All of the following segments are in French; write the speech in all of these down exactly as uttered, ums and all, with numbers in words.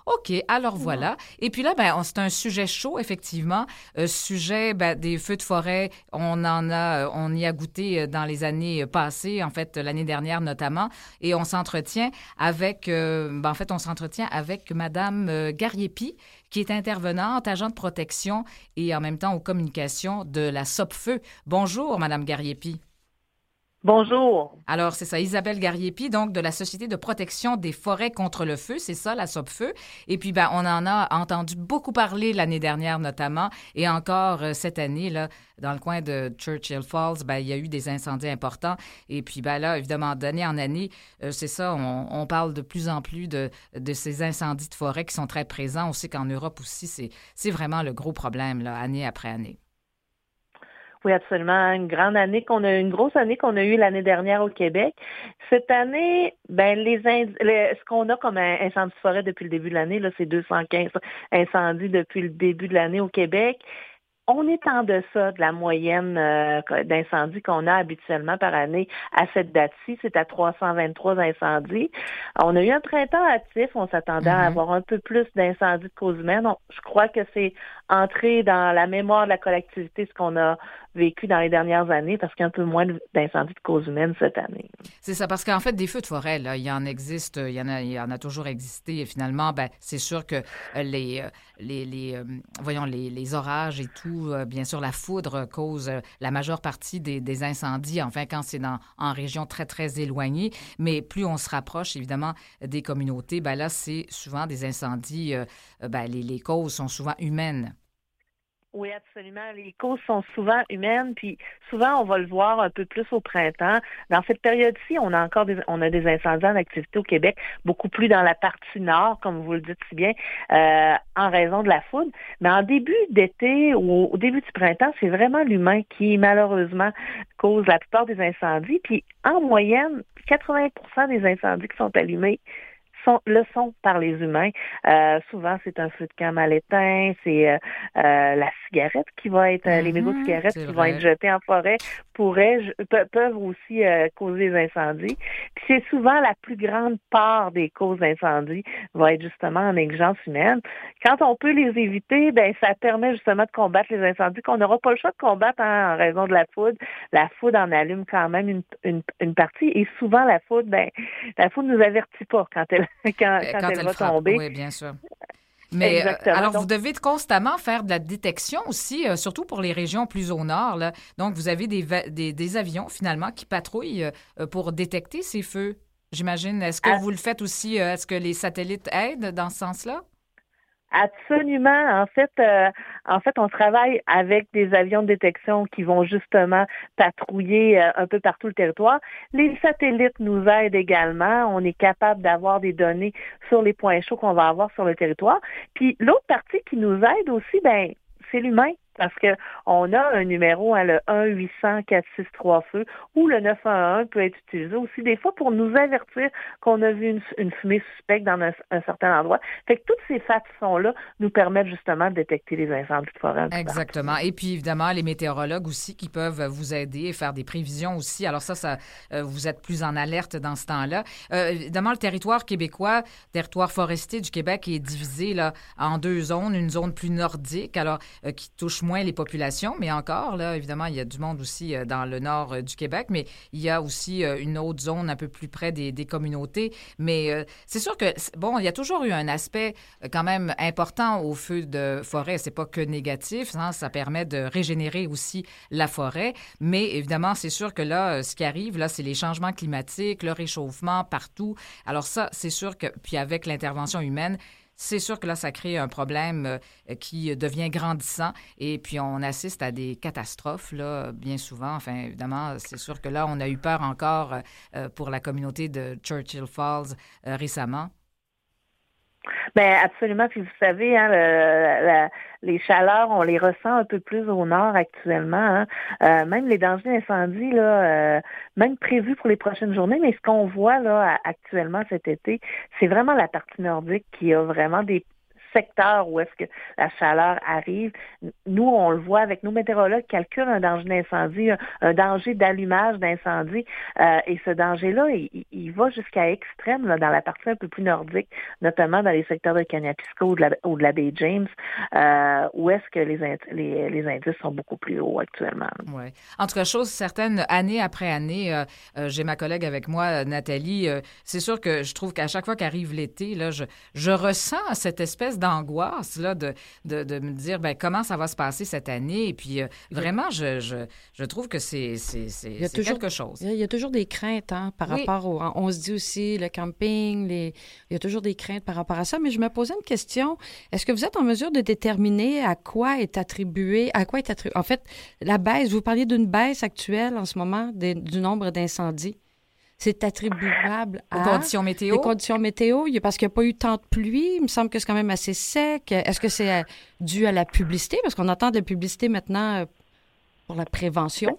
OK, alors voilà. Et puis là, ben, on- c'est un sujet chaud, effectivement. Euh, sujet ben, des feux de forêt, on en a, euh, on y a goûté euh, dans les années passées, en fait, l'année dernière notamment, et on s'entretient avec, euh, ben, en fait, on s'entretient avec Madame euh, Gariepi, qui est intervenante, agent de protection et en même temps aux communications de la Sopfeu. Bonjour, Madame Gariepi. Bonjour. Alors, c'est ça, Isabelle Gariepi, donc de la Société de protection des forêts contre le feu, c'est ça, la Sopfeu. Et puis, ben, on en a entendu beaucoup parler l'année dernière notamment, et encore euh, cette année, là, dans le coin de Churchill Falls, ben, il y a eu des incendies importants. Et puis, ben là, évidemment, d'année en année, euh, c'est ça, on, on parle de plus en plus de, de ces incendies de forêt qui sont très présents. On sait qu'en Europe aussi, c'est, c'est vraiment le gros problème, là, année après année. Oui, absolument. Une grande année qu'on a, une grosse année qu'on a eue l'année dernière au Québec. Cette année, ben les, ind- le- ce qu'on a comme un incendie de forêt depuis le début de l'année, là, c'est deux cent quinze incendies depuis le début de l'année au Québec. On est en deçà de la moyenne euh, d'incendies qu'on a habituellement par année à cette date-ci. C'est à trois cent vingt-trois incendies. On a eu un printemps actif. On s'attendait à Mhm. avoir un peu plus d'incendies de cause humaine. On- je crois que c'est entré dans la mémoire de la collectivité ce qu'on a vécu dans les dernières années parce qu'il y a un peu moins de- d'incendies de cause humaine cette année. C'est ça, parce qu'en fait, des feux de forêt, là, il y en existe, il y en a, il y en a toujours existé. Et finalement, ben, c'est sûr que euh, les, euh, les, les euh, voyons, les, les orages et tout, euh, bien sûr, la foudre cause euh, la majeure partie des, des incendies, enfin, quand c'est dans, en région très, très éloignée. Mais plus on se rapproche, évidemment, des communautés, ben là, c'est souvent des incendies, euh, euh, ben, les, les causes sont souvent humaines. Oui, absolument. Les causes sont souvent humaines, puis souvent on va le voir un peu plus au printemps. Dans cette période-ci, on a encore des, on a des incendies en activité au Québec, beaucoup plus dans la partie nord, comme vous le dites si bien, euh, en raison de la foudre. Mais en début d'été ou au début du printemps, c'est vraiment l'humain qui malheureusement cause la plupart des incendies. Puis en moyenne, quatre-vingts pour cent des incendies qui sont allumés sont, le sont par les humains. Euh, souvent, c'est un feu de camp mal éteint, c'est euh, euh, la cigarette qui va être, euh, les mégots de Mhm, cigarettes c'est qui vont être vrai. jetés en forêt pourraient, je- pe- peuvent aussi euh, causer des incendies. Puis c'est souvent la plus grande part des causes d'incendie va être justement en négligence humaine. Quand on peut les éviter, ben ça permet justement de combattre les incendies qu'on n'aura pas le choix de combattre hein, en raison de la foudre. La foudre en allume quand même une, une, une partie et souvent la foudre, ben la foudre nous avertit pas quand elle quand, Euh, quand Quand elle elle va frappe, tomber. oui, bien sûr. Mais euh, Exactement. alors, vous Donc, devez constamment faire de la détection aussi, euh, surtout pour les régions plus au nord, là. Donc, vous avez des, va- des, des avions, finalement, qui patrouillent euh, pour détecter ces feux, j'imagine. Est-ce que à- vous le faites aussi? euh, Est-ce que les satellites aident dans ce sens-là? absolument. En fait, euh, en fait, on travaille avec des avions de détection qui vont justement patrouiller euh, un peu partout le territoire. Les satellites nous aident également. On est capable d'avoir des données sur les points chauds qu'on va avoir sur le territoire. Puis l'autre partie qui nous aide aussi, ben, c'est l'humain. Parce que on a un numéro, hein, le un huit cents quatre cent soixante-trois feux, ou le neuf un un peut être utilisé aussi des fois pour nous avertir qu'on a vu une, une fumée suspecte dans un, un certain endroit. Fait que toutes ces façons-là nous permettent justement de détecter les incendies de forêt un peu partout. Exactement. Et puis, évidemment, les météorologues aussi qui peuvent vous aider et faire des prévisions aussi. Alors ça, ça euh, vous êtes plus en alerte dans ce temps-là. Euh, évidemment, le territoire québécois, territoire forestier du Québec est divisé là, en deux zones. Une zone plus nordique, alors euh, qui touche moins les populations, mais encore, là, évidemment, il y a du monde aussi euh, dans le nord euh, du Québec, mais il y a aussi euh, une autre zone un peu plus près des, des communautés. Mais euh, c'est sûr que, bon, il y a toujours eu un aspect euh, quand même important au feu de forêt. C'est pas que négatif, hein, ça permet de régénérer aussi la forêt. Mais évidemment, c'est sûr que là, euh, ce qui arrive, là, c'est les changements climatiques, le réchauffement partout. Alors ça, c'est sûr que, puis avec l'intervention humaine, c'est sûr que là, ça crée un problème euh, qui devient grandissant et puis on assiste à des catastrophes, là, bien souvent. Enfin, évidemment, c'est sûr que là, on a eu peur encore euh, pour la communauté de Churchill Falls euh, récemment. Ben absolument. Puis vous savez, hein, le- la- les chaleurs, on les ressent un peu plus au nord actuellement. Hein. Euh, même les dangers d'incendie, là, euh, même prévus pour les prochaines journées. Mais ce qu'on voit là actuellement cet été, c'est vraiment la partie nordique qui a vraiment des secteur où est-ce que la chaleur arrive. Nous, on le voit avec nos météorologues, calculent un danger d'incendie, un, un danger d'allumage d'incendie, euh, et ce danger-là, il, il va jusqu'à extrême là, dans la partie un peu plus nordique, notamment dans les secteurs de Kanapiska ou de la, ou de la baie James, euh, où est-ce que les, les, les indices sont beaucoup plus hauts actuellement. Oui. Entre chose certaine, année après année, euh, euh, j'ai ma collègue avec moi, Nathalie, euh, c'est sûr que je trouve qu'à chaque fois qu'arrive l'été, là, je, je ressens cette espèce d'angoisse là, de, de, de me dire ben, comment ça va se passer cette année. Et puis, euh, vraiment, je, je, je trouve que c'est, c'est, c'est, c'est toujours, quelque chose. Il y a toujours des craintes hein, par oui. rapport au... On se dit aussi le camping, les, il y a toujours des craintes par rapport à ça. Mais je me posais une question. Est-ce que vous êtes en mesure de déterminer à quoi est attribué, à quoi est attribué... En fait, la baisse, vous parliez d'une baisse actuelle en ce moment des, du nombre d'incendies. C'est attribuable à... Aux conditions météo? Les conditions météo, parce qu'il n'y a pas eu tant de pluie. Il me semble que c'est quand même assez sec. Est-ce que c'est dû à la publicité? Parce qu'on entend de la publicité maintenant pour la prévention.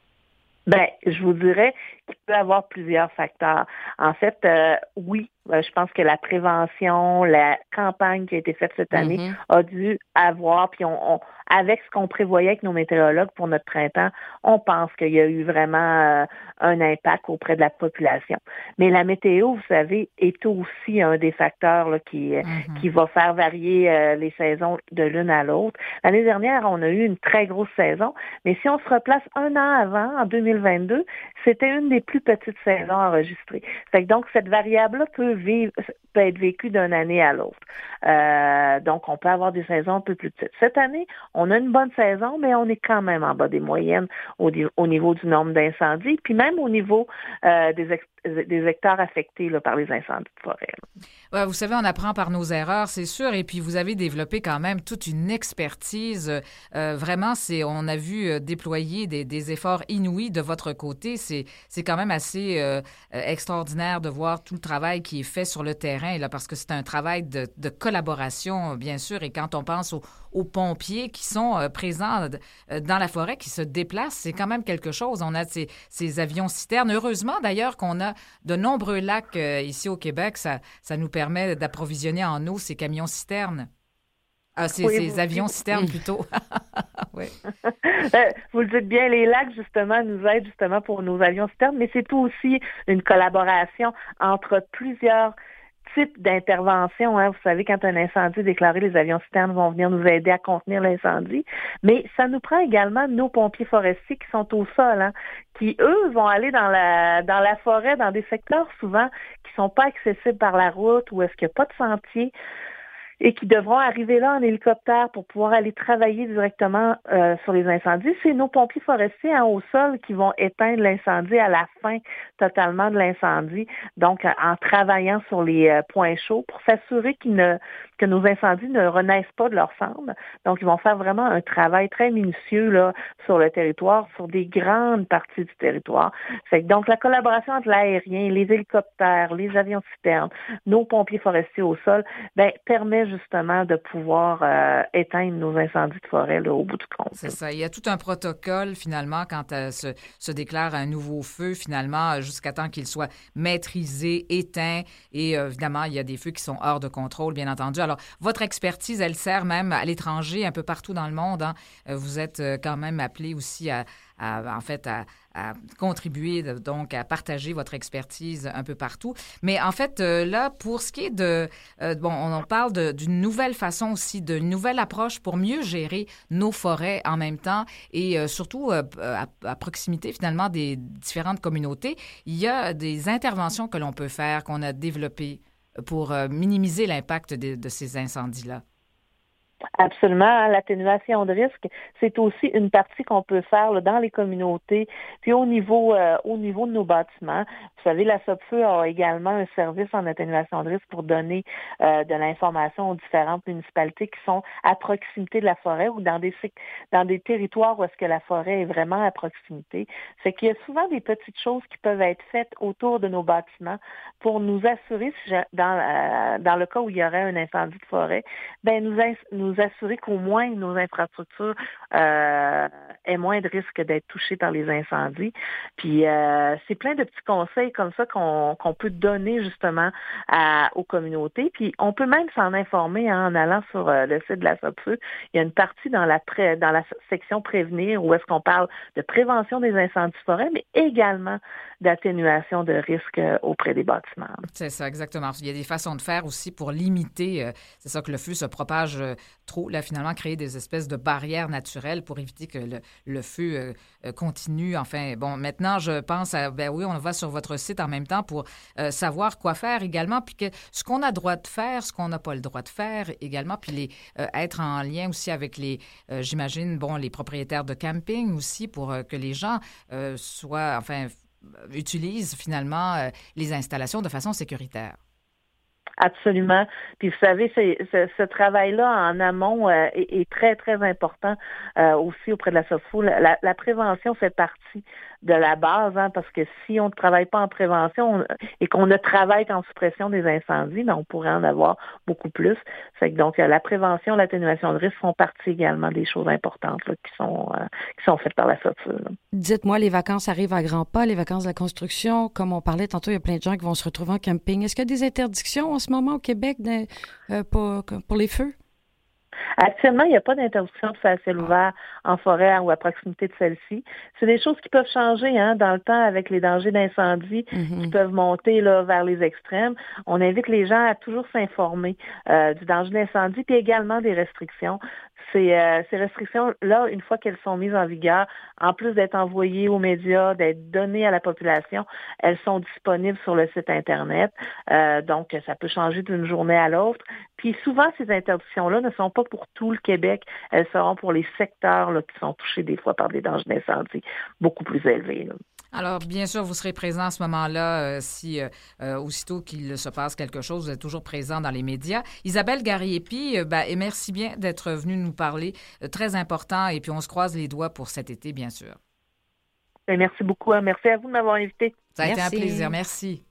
Ben, je vous dirais qu'il peut y avoir plusieurs facteurs. En fait, euh, oui, je pense que la prévention, la campagne qui a été faite cette année mm-hmm. a dû avoir, puis on, on, avec ce qu'on prévoyait avec nos météorologues pour notre printemps, on pense qu'il y a eu vraiment euh, un impact auprès de la population. Mais la météo, vous savez, est aussi un des facteurs là, qui, mm-hmm. qui va faire varier euh, les saisons de l'une à l'autre. L'année dernière, on a eu une très grosse saison, mais si on se replace un an avant, en deux mille vingt-deux, c'était une des plus petites saisons enregistrées. Fait que donc, cette variable-là peut vivre, peut être vécue d'une année à l'autre. Euh, donc, on peut avoir des saisons un peu plus petites. Cette année, on a une bonne saison, mais on est quand même en bas des moyennes au, au niveau du nombre d'incendies, puis même au niveau euh, des, ex, des hectares affectés là, par les incendies de forêt. Ouais, vous savez, on apprend par nos erreurs, c'est sûr, et puis vous avez développé quand même toute une expertise. Euh, vraiment, c'est, on a vu euh, déployer des, des efforts inouïs de votre côté. C'est, c'est quand même assez euh, extraordinaire de voir tout le travail qui est fait sur le terrain, là, parce que c'est un travail de, de collaboration, bien sûr, et quand on pense aux, aux pompiers qui sont euh, présents euh, dans la forêt, qui se déplacent, c'est quand même quelque chose. On a ces, ces avions-citernes. Heureusement, d'ailleurs, qu'on a de nombreux lacs euh, ici au Québec. Ça, ça nous permet d'approvisionner en eau ces camions-citernes. Ah, ces, oui, ces vous... avions-citernes, plutôt. Oui. Vous le dites bien, les lacs, justement, nous aident justement pour nos avions-citernes, mais c'est aussi une collaboration entre plusieurs types d'interventions. Hein. Vous savez, quand un incendie est déclaré, les avions-citernes vont venir nous aider à contenir l'incendie. Mais ça nous prend également nos pompiers forestiers qui sont au sol, hein, qui, eux, vont aller dans la dans la forêt, dans des secteurs souvent qui sont pas accessibles par la route ou est-ce qu'il n'y a pas de sentier, et qui devront arriver là en hélicoptère pour pouvoir aller travailler directement euh, sur les incendies. C'est nos pompiers forestiers hein, au sol qui vont éteindre l'incendie à la fin totalement de l'incendie, donc en travaillant sur les euh, points chauds pour s'assurer qu'ils ne, que nos incendies ne renaissent pas de leur cendre. Donc, ils vont faire vraiment un travail très minutieux là, sur le territoire, sur des grandes parties du territoire. Fait que, donc, la collaboration entre l'aérien, les hélicoptères, les avions-citernes, nos pompiers forestiers au sol, ben, permet justement de pouvoir euh, éteindre nos incendies de forêt là, au bout du compte. C'est ça. Il y a tout un protocole, finalement, quand euh, se, se déclare un nouveau feu, finalement, jusqu'à temps qu'il soit maîtrisé, éteint. Et euh, évidemment, il y a des feux qui sont hors de contrôle, bien entendu. Alors, votre expertise, elle sert même à l'étranger, un peu partout dans le monde. Hein. Vous êtes euh, quand même appelé aussi à, à en fait, à, à contribuer, donc à partager votre expertise un peu partout. Mais en fait, euh, là, pour ce qui est de... Euh, bon, on parle de, d'une nouvelle façon aussi, d'une nouvelle approche pour mieux gérer nos forêts en même temps et euh, surtout euh, à, à proximité, finalement, des différentes communautés. Il y a des interventions que l'on peut faire, qu'on a développées pour euh, minimiser l'impact de, de ces incendies-là. Absolument. L'atténuation de risque, c'est aussi une partie qu'on peut faire là, dans les communautés, puis au niveau euh, au niveau de nos bâtiments. Vous savez, la SOPFEU a également un service en atténuation de risque pour donner euh, de l'information aux différentes municipalités qui sont à proximité de la forêt ou dans des dans des territoires où est-ce que la forêt est vraiment à proximité. C'est qu'il y a souvent des petites choses qui peuvent être faites autour de nos bâtiments pour nous assurer, si je, dans euh, dans le cas où il y aurait un incendie de forêt, ben nous nous assurer qu'au moins nos infrastructures euh, aient moins de risques d'être touchés par les incendies. Puis euh, c'est plein de petits conseils comme ça qu'on, qu'on peut donner justement à, aux communautés. Puis on peut même s'en informer hein, en allant sur euh, le site de la SOPFEU. Il y a une partie dans la pré, dans la section prévenir où est-ce qu'on parle de prévention des incendies de forêt, mais également d'atténuation de risques auprès des bâtiments. C'est ça, exactement. Il y a des façons de faire aussi pour limiter, euh, c'est ça, que le feu se propage euh, trop, là, finalement, créer des espèces de barrières naturelles pour éviter que le, le feu euh, continue. Enfin, bon, maintenant, je pense à, ben oui, on va sur votre site en même temps pour euh, savoir quoi faire également, puis que ce qu'on a le droit de faire, ce qu'on n'a pas le droit de faire également, puis les, euh, être en lien aussi avec les, euh, j'imagine, bon, les propriétaires de camping aussi pour euh, que les gens euh, soient, enfin, utilisent finalement euh, les installations de façon sécuritaire. Absolument. Puis vous savez, c'est, ce, ce travail-là en amont euh, est, est très, très important euh, aussi auprès de la SOPFEU. La, la prévention fait partie de la base, hein, parce que si on ne travaille pas en prévention on, et qu'on ne travaille qu'en suppression des incendies, ben, on pourrait en avoir beaucoup plus. Fait que donc, la prévention, l'atténuation de risques font partie également des choses importantes là, qui sont euh, qui sont faites par la SOPFEU. Là. Dites-moi, les vacances arrivent à grands pas, les vacances de la construction, comme on parlait tantôt, il y a plein de gens qui vont se retrouver en camping. Est-ce qu'il y a des interdictions en ce moment au Québec de, euh, pour, pour les feux? Actuellement, il n'y a pas d'interdiction de faire à ciel ouvert en forêt ou à proximité de celle-ci. C'est des choses qui peuvent changer hein, dans le temps avec les dangers d'incendie mm-hmm. qui peuvent monter là, vers les extrêmes. On invite les gens à toujours s'informer euh, du danger d'incendie puis également des restrictions. Ces, euh, ces restrictions-là, une fois qu'elles sont mises en vigueur, en plus d'être envoyées aux médias, d'être données à la population, elles sont disponibles sur le site Internet. Euh, donc, ça peut changer d'une journée à l'autre. Puis souvent, ces interdictions-là ne sont pas pour tout le Québec. Elles seront pour les secteurs là, qui sont touchés des fois par des dangers d'incendie beaucoup plus élevés. Là. Alors, bien sûr, vous serez présent à ce moment-là euh, si, euh, euh, aussitôt qu'il se passe quelque chose, vous êtes toujours présent dans les médias. Isabelle Gariepi, euh, ben, et merci bien d'être venue nous parler. Euh, très important, et puis on se croise les doigts pour cet été, bien sûr. Merci beaucoup. Hein. Merci à vous de m'avoir invité. Ça a merci. été un plaisir. Merci.